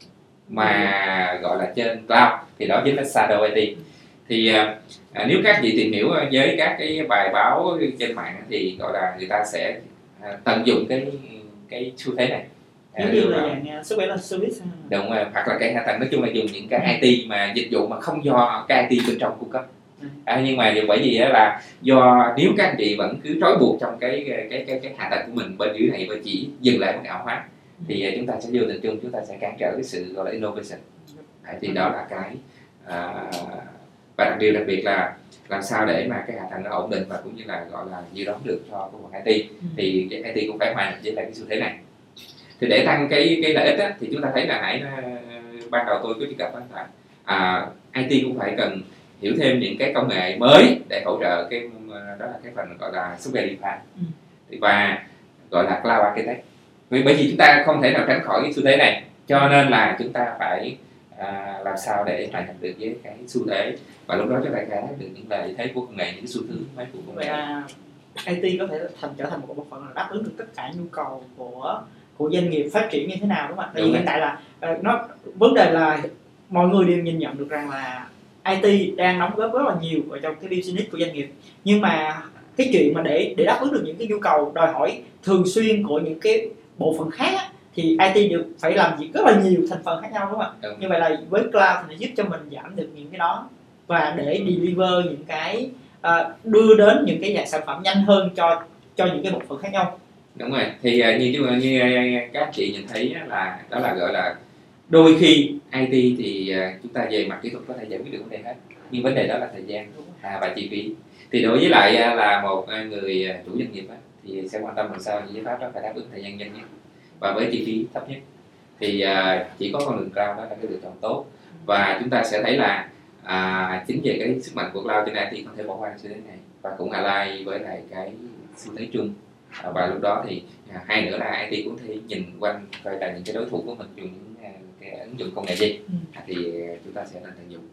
mà gọi là trên cloud, thì đó chính là shadow i tê. Thì à, nếu các chị tìm hiểu với các cái bài báo trên mạng thì gọi là người ta sẽ à, tận dụng cái cái xu thế này. Giống như là dạng sức khỏe là service. Đúng rồi, hoặc là cái hạ tầng nói chung là dùng những cái i tê mà dịch vụ mà không do cái i tê bên trong cung cấp. À, nhưng mà bởi vì là do nếu các anh chị vẫn cứ trói buộc trong cái cái cái cái hạ tầng của mình bên dưới này và chỉ dừng lại một ảo hóa, thì chúng ta sẽ vô tình chung chúng ta sẽ cản trở cái sự gọi là innovation. À, thì đó là cái à, và đặc điều đặc biệt là làm sao để mà cái hạ tầng nó ổn định và cũng như là gọi là dự đoán được cho cái phần i tê, thì cái i tê cũng phải hòa nhập với lại cái xu thế này. Thì để tăng cái cái lợi ích á, thì chúng ta thấy là nãy ban đầu tôi có đề cập là à, i tê cũng phải cần hiểu thêm những cái công nghệ mới để hỗ trợ cái đó là cái phần gọi là software defined và gọi là cloud architect. Vì bởi vì chúng ta không thể nào tránh khỏi cái xu thế này, cho nên là chúng ta phải à, làm sao để hòa nhập được với cái xu thế, và lúc đó chúng ta khai thác được những lợi thế của công nghệ, những cái xu hướng mới của công nghệ. À, i tê có thể thành trở thành một bộ phận là đáp ứng được tất cả nhu cầu của của doanh nghiệp phát triển như thế nào, đúng không ạ? Tại vì hiện tại là nó vấn đề là mọi người đều nhìn nhận được rằng là i tê đang đóng góp rất là nhiều vào trong cái business của doanh nghiệp, nhưng mà cái chuyện mà để để đáp ứng được những cái nhu cầu đòi hỏi thường xuyên của những cái bộ phận khác á, thì i tê được phải làm việc rất là nhiều thành phần khác nhau, đúng không ạ? Ừ. Như vậy là với cloud thì nó giúp cho mình giảm được những cái đó và để deliver những cái uh, đưa đến những cái dạng sản phẩm nhanh hơn cho cho những cái bộ phận khác nhau. Đúng rồi. Thì uh, như như, như các chị nhìn thấy là đó là gọi là đôi khi i tê thì uh, chúng ta về mặt kỹ thuật có thể giải quyết được vấn đề hết, nhưng vấn đề đó là thời gian à, và chi phí. Thì đối với lại uh, là một uh, người chủ doanh nghiệp uh, thì sẽ quan tâm làm sao những giải pháp đó phải đáp ứng thời gian nhanh nhất. và với chi phí thấp nhất. Thì uh, chỉ có con đường cloud đó là cái lựa chọn tốt. Và chúng ta sẽ thấy là à, chính về cái sức mạnh của cloud trên i tê không thể bỏ qua sự đến này, và cũng align với lại cái xu thế chung. À, và lúc đó thì à, hay nữa là i tê cũng thể nhìn quanh coi là những cái đối thủ của mình dùng những à, cái ứng dụng công nghệ gì, à, thì chúng ta sẽ nên tận dụng.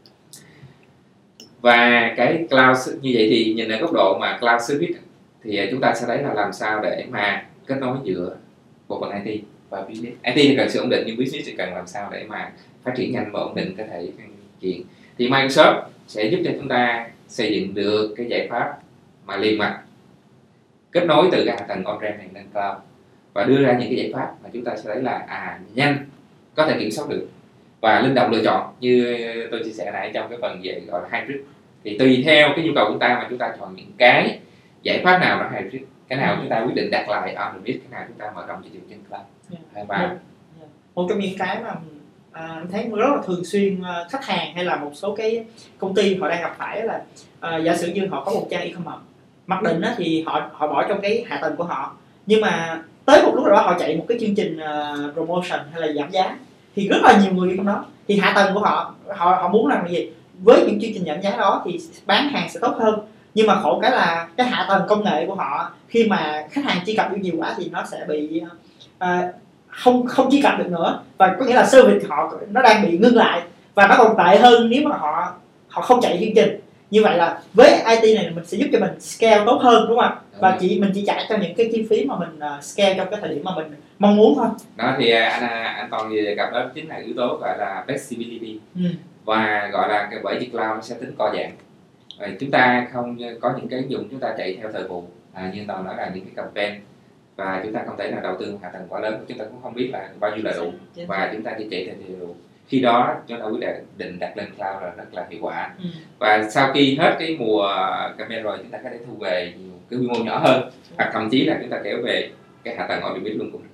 Và cái cloud như vậy thì nhìn ở góc độ mà cloud service thì chúng ta sẽ thấy là làm sao để mà kết nối giữa bộ phận i tê và business. i tê thì cần sự ổn định, nhưng business thì cần làm sao để mà phát triển nhanh và ổn định có thể chuyện. Thì Microsoft sẽ giúp cho chúng ta xây dựng được cái giải pháp mà liền mạch kết nối từ cái hạ tầng on-prem này lên cloud, và đưa ra những cái giải pháp mà chúng ta sẽ thấy là à nhanh, có thể kiểm soát được và linh động lựa chọn. Như tôi chia sẻ nãy trong cái phần về gọi là hybrid, thì tùy theo cái nhu cầu của chúng ta mà chúng ta chọn những cái giải pháp nào nó hybrid, cái nào chúng ta quyết định đặt lại on-premise, cái nào chúng ta mở rộng cho trên cloud. Yeah. Và yeah. một trong những cái mà à, em thấy rất là thường xuyên uh, khách hàng hay là một số cái công ty họ đang gặp phải là uh, giả sử như họ có một trang e-commerce mặc định á, thì họ họ bỏ trong cái hạ tầng của họ, nhưng mà tới một lúc nào đó họ chạy một cái chương trình uh, promotion hay là giảm giá, thì rất là nhiều người đi trong đó, thì hạ tầng của họ họ họ muốn làm gì với những chương trình giảm giá đó thì bán hàng sẽ tốt hơn, nhưng mà khổ cái là cái hạ tầng công nghệ của họ khi mà khách hàng truy cập được nhiều quá thì nó sẽ bị uh, không không truy cập được nữa, và có nghĩa là service họ nó đang bị ngưng lại, và nó còn tệ hơn nếu mà họ họ không chạy chương trình. Như vậy là với i tê này mình sẽ giúp cho mình scale tốt hơn, đúng không ạ? Và chỉ mình chỉ trả cho những cái chi phí mà mình uh, scale trong cái thời điểm mà mình mong muốn thôi. Đó thì anh anh toàn đề cập đó chính là yếu tố gọi là flexibility, ừ. và gọi là cái bởi vì cloud nó sẽ tính co giãn. Rồi chúng ta không có những cái ứng dụng chúng ta chạy theo thời vụ, à, như toàn nói là những cái campaign, và chúng ta không thể là đầu tư hạ tầng quá lớn, chúng ta cũng không biết là bao nhiêu là đủ, và chúng ta chỉ chạy theo thời vụ. Khi đó chúng ta quyết định đặt lên cloud là rất là hiệu quả. ừ. Và sau khi hết cái mùa campaign rồi, chúng ta có thể thu về nhiều cái quy mô nhỏ hơn, hoặc thậm chí là chúng ta kéo về cái hạ tầng on-premise luôn cũng.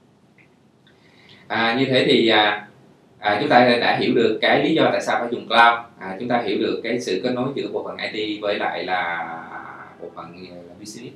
À, như thế thì à, à, chúng ta đã hiểu được cái lý do tại sao phải dùng cloud. À, chúng ta hiểu được cái sự kết nối giữa bộ phận i tê với lại là bộ phận business.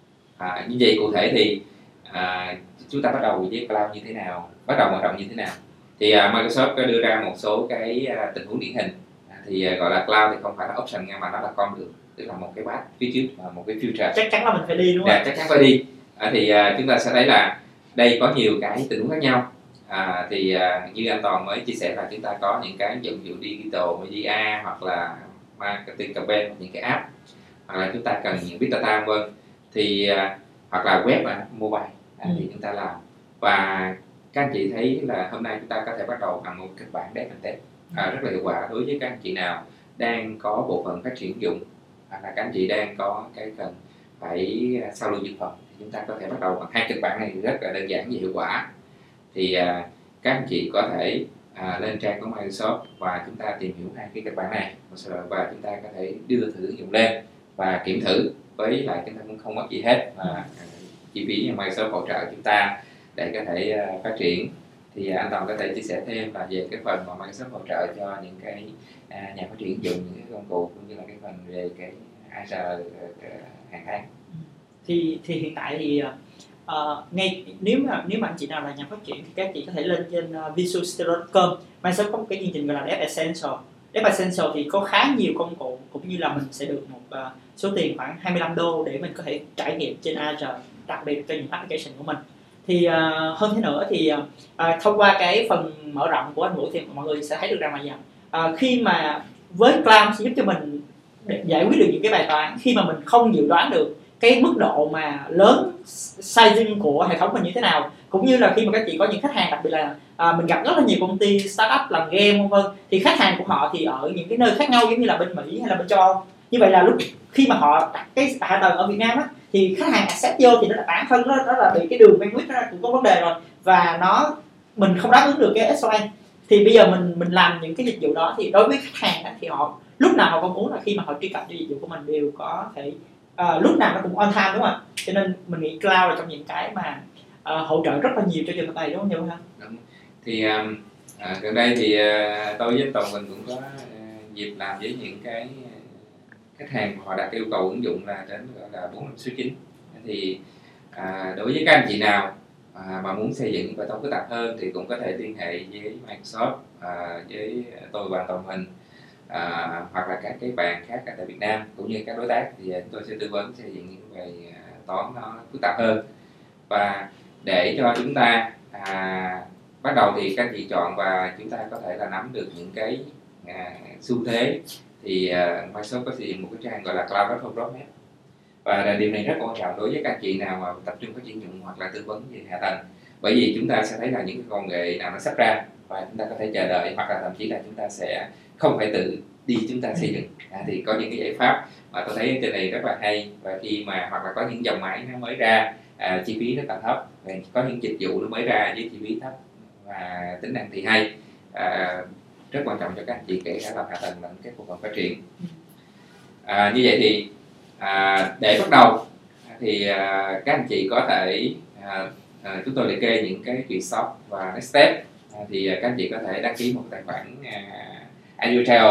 À, như vậy cụ thể thì à, chúng ta bắt đầu với cloud như thế nào, bắt đầu mở rộng như thế nào. Thì uh, Microsoft có đưa ra một số cái uh, tình huống điển hình. À, thì uh, gọi là cloud thì không phải là option mà nó là con đường, tức là một cái path phía trước và một cái future. Chắc chắn là mình phải đi, đúng không? Dạ, chắc chắn phải đi. À, thì uh, chúng ta sẽ thấy là đây có nhiều cái tình huống khác nhau. À, thì uh, như anh Toàn mới chia sẻ là chúng ta có những cái ứng dụng ví dụ digital media, hoặc là marketing campaign, những cái app, hoặc là chúng ta cần những big data vân, thì uh, hoặc là web và mobile, à, ừ. thì chúng ta làm. Và các anh chị thấy là hôm nay chúng ta có thể bắt đầu bằng một kịch bản dev and test à, rất là hiệu quả đối với các anh chị nào đang có bộ phận phát triển ứng dụng, hoặc là các anh chị đang có cái cần phải sao lưu dược phẩm, thì chúng ta có thể bắt đầu bằng hai kịch bản này rất là đơn giản và hiệu quả. Thì à, các anh chị có thể à, lên trang của Microsoft và chúng ta tìm hiểu hai cái kịch bản này, và chúng ta có thể đưa thử ứng dụng lên và kiểm thử, với lại chúng ta cũng không mất gì hết, và chi phí Microsoft hỗ trợ chúng ta để có thể uh, phát triển. Thì uh, anh Toàn có thể chia sẻ thêm là về cái phần mà Microsoft hỗ trợ cho những cái uh, nhà phát triển ứng dụng, những cái công cụ, cũng như là cái phần về cái Azure uh, hàng tháng. Thì thì hiện tại thì uh, ngay nếu mà nếu mà anh chị nào là nhà phát triển thì các chị có thể lên trên uh, visual studio chấm com. Microsoft có một cái chương trình gọi là Dev Essential. Dev Essential thì có khá nhiều công cụ, cũng như là mình sẽ được một uh, số tiền khoảng hai mươi lăm đô để mình có thể trải nghiệm trên Azure, đặc biệt cho những application của mình. Thì uh, hơn thế nữa thì uh, thông qua cái phần mở rộng của anh Vũ thì mọi người sẽ thấy được rằng là gì? Uh, khi mà với cloud sẽ giúp cho mình để giải quyết được những cái bài toán khi mà mình không dự đoán được cái mức độ mà lớn sizing của hệ thống mình như thế nào, cũng như là khi mà các chị có những khách hàng, đặc biệt là uh, mình gặp rất là nhiều công ty startup làm game vân vân, thì khách hàng của họ thì ở những cái nơi khác nhau, giống như là bên Mỹ hay là bên châu Âu. Như vậy là lúc khi mà họ đặt cái hạ tầng ở Việt Nam á, thì khách hàng accept vô thì nó là bản thân nó, nó là bị cái đường bandwidth nó cũng có vấn đề rồi, và nó mình không đáp ứng được cái ét o en. Thì bây giờ mình mình làm những cái dịch vụ đó, thì đối với khách hàng á, thì họ lúc nào họ cũng muốn là khi mà họ truy cập cho dịch vụ của mình đều có thể uh, lúc nào nó cũng on time, đúng không ạ? Cho nên mình nghĩ cloud là trong những cái mà uh, hỗ trợ rất là nhiều cho trường hợp này, đúng không nhiều không? Đúng. Thì um, à, gần đây thì uh, tôi với Toàn mình cũng có uh, dịp làm với những cái khách hàng họ đặt yêu cầu ứng dụng là đến gọi là bốn năm số chín. Thì à, đối với các anh chị nào à, mà muốn xây dựng bài toán phức tạp hơn thì cũng có thể liên hệ với Microsoft, à, với tôi và Toàn Hình, à, hoặc là các cái bạn khác ở tại Việt Nam cũng như các đối tác, thì chúng tôi sẽ tư vấn xây dựng những bài toán nó phức tạp hơn. Và để cho chúng ta à, bắt đầu thì các anh chị chọn và chúng ta có thể là nắm được những cái à, xu thế, thì à, Microsoft có xây dựng một cái trang gọi là Cloud Platform Roadmap, và điều này rất quan trọng đối với các anh chị nào mà tập trung phát triển dụng hoặc là tư vấn về hạ tầng, bởi vì chúng ta sẽ thấy là những cái công nghệ nào nó sắp ra và chúng ta có thể chờ đợi, hoặc là thậm chí là chúng ta sẽ không phải tự đi chúng ta xây dựng. À, thì có những cái giải pháp mà tôi thấy trên này rất là hay, và khi mà hoặc là có những dòng máy nó mới ra, à, chi phí rất là thấp, và có những dịch vụ nó mới ra với chi phí thấp và tính năng thì hay, à, rất quan trọng cho các anh chị kể cả làm hạ tầng lẫn các bộ phận phát triển. À, như vậy thì à, để bắt đầu thì à, các anh chị có thể à, à, chúng tôi liệt kê những cái chuyện shop và next step, à, thì à, các anh chị có thể đăng ký một tài khoản à, Azure Trail.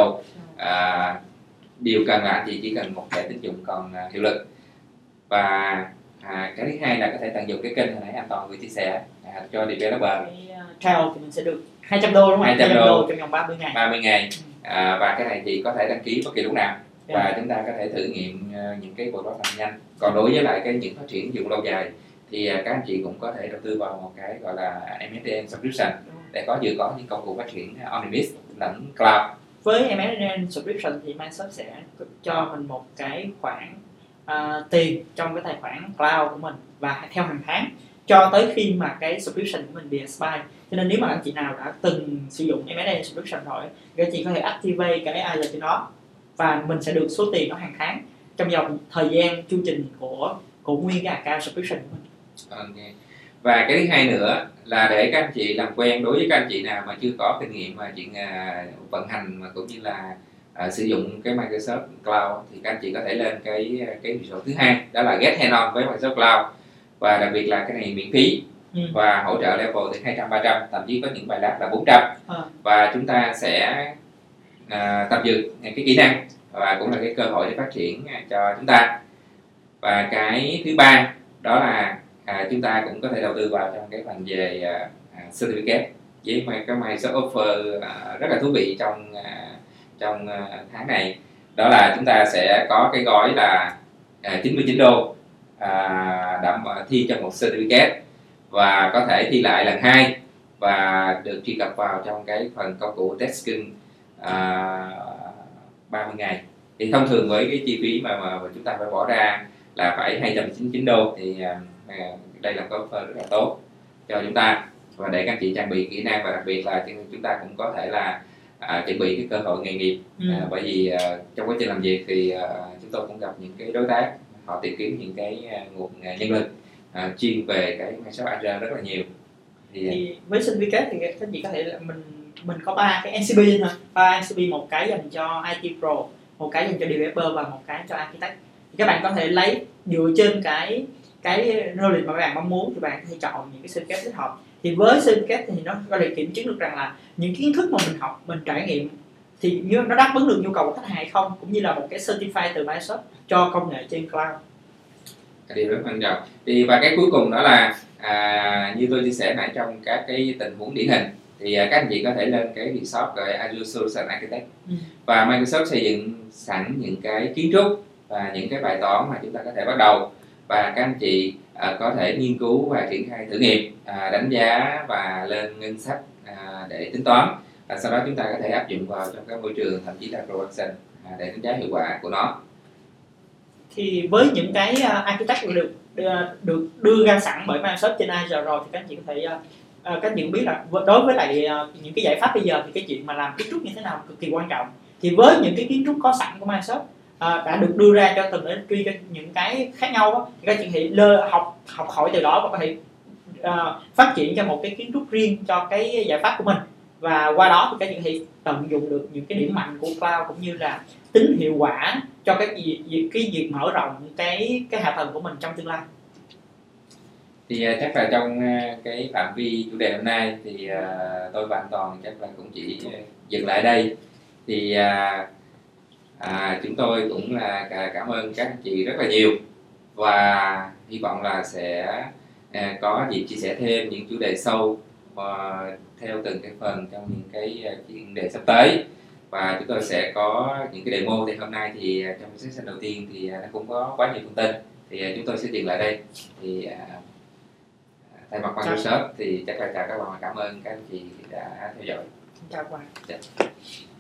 À, điều cần là anh chị chỉ cần một thẻ tín dụng còn à, hiệu lực, và à, cái thứ hai là có thể tận dụng cái kênh hồi nãy anh Toàn vừa chia sẻ à, cho developer. Cái uh, trial thì mình sẽ được hai trăm đô đúng không? hai trăm đô trong vòng ba mươi ngày. ba mươi ngày. À, và cái này thì có thể đăng ký bất kỳ lúc nào, và Yeah. chúng ta có thể thử nghiệm uh, những cái bộ đó làm nhanh. Còn đối với lại cái những phát triển dụng lâu dài thì uh, các anh chị cũng có thể đầu tư vào một cái gọi là em ét en subscription để có vừa có những công cụ phát triển on-premise lẫn cloud. Với em ét en subscription thì Microsoft sẽ cho mình một cái khoản uh, tiền trong cái tài khoản cloud của mình và theo hàng tháng cho tới khi mà cái subscription của mình bị expire. Cho nên nếu mà anh chị nào đã từng sử dụng em ét en subscription rồi thì anh chị có thể activate cái i lờ trên đó, và mình sẽ được số tiền đó hàng tháng trong vòng thời gian chu trình của của nguyên cái account subscription của mình. Okay. Và cái thứ hai nữa là để các anh chị làm quen, đối với các anh chị nào mà chưa có kinh nghiệm mà chuyện uh, vận hành mà cũng như là uh, sử dụng cái Microsoft Cloud, thì các anh chị có thể lên cái cái số thứ hai, đó là Get Hand On với Microsoft Cloud, và đặc biệt là cái này miễn phí. Ừ. Và hỗ trợ level từ hai trăm ba trăm, thậm chí có những bài lab là bốn trăm. À. Và chúng ta sẽ uh, tập dượt cái kỹ năng và cũng là cái cơ hội để phát triển cho chúng ta. Và cái thứ ba đó là à, chúng ta cũng có thể đầu tư vào trong cái phần về à, certificate với cái Microsoft offer à, rất là thú vị trong à, trong à, tháng này, đó là chúng ta sẽ có cái gói là à, chín mươi chín đô à, đảm thi cho một certificate, và có thể thi lại lần hai và được truy cập vào trong cái phần công cụ testing à, ba mươi ngày. Thì thông thường với cái chi phí mà, mà chúng ta phải bỏ ra là phải hai trăm chín mươi chín đô, thì à, đây là có offer rất là tốt cho chúng ta, và để các anh chị trang bị kỹ năng, và đặc biệt là chúng ta cũng có thể là à, chuẩn bị cái cơ hội nghề nghiệp. Ừ. À, bởi vì à, trong quá trình làm việc thì à, chúng tôi cũng gặp những cái đối tác họ tìm kiếm những cái à, nguồn nhân lực à, chuyên về cái Microsoft Azure rất là nhiều. Thì, thì với certificate thì các anh chị có thể là mình mình có ba cái en xê pê thôi, ba en xê pê, một cái dành cho i tê Pro, một cái dành cho developer và một cái cho architect. Thì các bạn có thể lấy dựa trên cái cái knowledge mà các bạn mong muốn thì bạn có thể chọn những cái certificate thích hợp. Thì với certificate thì nó có thể kiểm chứng được rằng là những kiến thức mà mình học, mình trải nghiệm thì như nó đáp ứng được nhu cầu của khách hàng hay không, cũng như là một cái certify từ Microsoft cho công nghệ trên cloud. Cái điều rất quan trọng. Thì và cái cuối cùng đó là à, như tôi chia sẻ nãy trong các cái tình huống điển hình thì à, các anh chị có thể lên cái resort gọi Azure Solution Architect. Ừ. Và Microsoft xây dựng sẵn những cái kiến trúc và những cái bài toán mà chúng ta có thể bắt đầu, và các anh chị à, có thể nghiên cứu và triển khai thử nghiệm, à, đánh giá và lên ngân sách à, để tính toán, và sau đó chúng ta có thể áp dụng vào trong các môi trường, thậm chí là production à, để đánh giá hiệu quả của nó. Thì với những cái uh, architect được uh, được đưa ra sẵn bởi Microsoft trên Azure rồi thì các anh chị có thể uh, uh, các anh chị cũng biết là đối với lại uh, những cái giải pháp bây giờ thì cái chuyện mà làm kiến trúc như thế nào cực kỳ quan trọng. Thì với những cái kiến trúc có sẵn của Microsoft À, đã được đưa ra cho từng industry cho những cái khác nhau đó, thì các chị hãy lơ học học hỏi từ đó và có thể uh, phát triển cho một cái kiến trúc riêng cho cái giải pháp của mình, và qua đó thì các chị hãy tận dụng được những cái điểm mạnh của cloud cũng như là tính hiệu quả cho cái việc cái việc mở rộng cái cái hạ tầng của mình trong tương lai. Thì uh, chắc là trong uh, cái phạm vi chủ đề hôm nay thì uh, tôi và anh Toàn chắc là cũng chỉ uh, dừng lại đây. Thì uh, À, chúng tôi cũng là cảm ơn các anh chị rất là nhiều, và hy vọng là sẽ à, có dịp chia sẻ thêm những chủ đề sâu và theo từng cái phần trong những cái chuyên đề sắp tới, và chúng tôi sẽ có những cái demo. Thì hôm nay thì trong cái session đầu tiên thì nó cũng có quá nhiều thông tin, thì chúng tôi sẽ dừng lại đây. Thì thay mặt Microsoft thì chắc là chào các bạn và cảm ơn các anh chị đã theo dõi. Chào các bạn. Dạ.